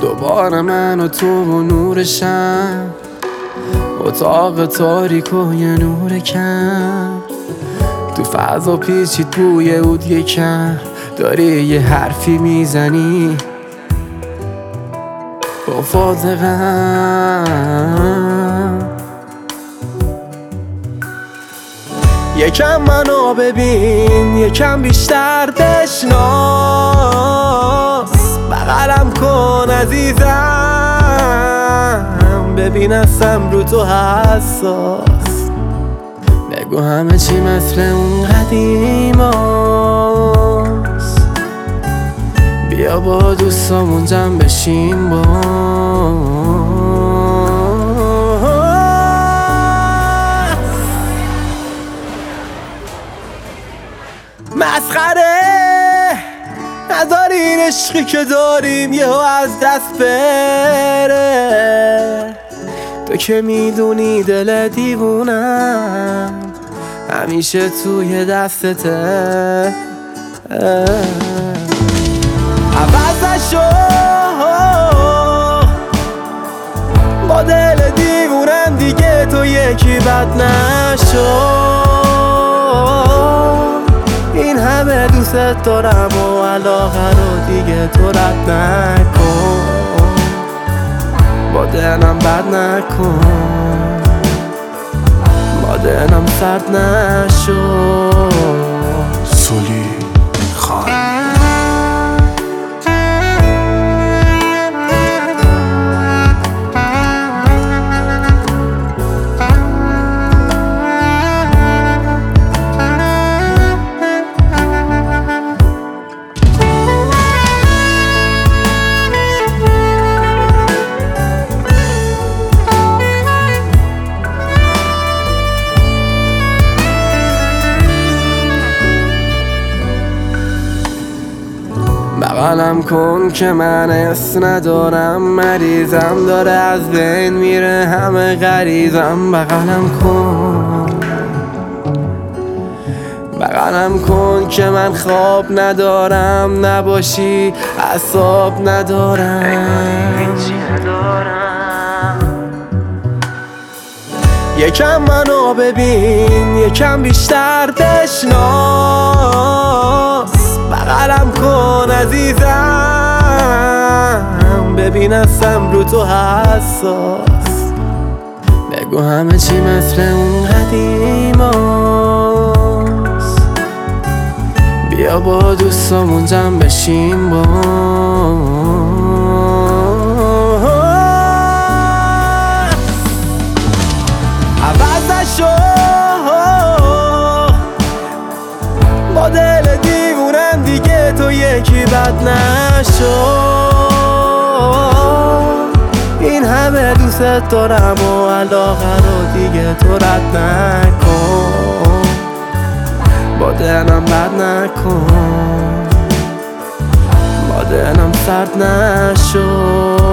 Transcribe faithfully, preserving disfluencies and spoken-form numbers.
دوباره من و تو و نورشم، اتاق تاریک و یه نور کم، تو فضا پیچید بوی اود یکم، داری یه حرفی میزنی با فاضقم. یکم منو ببین، یکم بیشتر بشناس، بغلم کن عزیزم، ببین هستم رو تو حساس. بگو همه چی مثل اون قدیماست، بیا با دوستامون جمع بشیم با مسخره. نذار این عشقی که داریم یهو از دست بره، تو که میدونی دل دیوونم همیشه توی دستته. عوض نشو با دل دیوونم دیگه، تو یکی بد نشو. این همه دوست دارم و علاقه رو دیگه تو رد نکن، با دلم بد نکن، با دلم سرد نشو. سولی خان بغلم کن که من اس ندارم، مریضم داره از بین میره همه غریزم. بغلم کن بغلم کن که من خواب ندارم، نباشی اعصاب ندارم. یکم منو ببین، یکم بیشتر بشناس، بغلم کن عزیزم، ببین هستم رو تو حساس. بگو همه چی مثل اون قدیماست، بیا با دوستامون جمع بشیم با عوض نشو با دل دیوونم دیگه، تو یکی بد نشو. این همه دوست دارم و علاقه رو دیگه تو رد نکن، با دلم بد نکن، با دلم سرد نشو.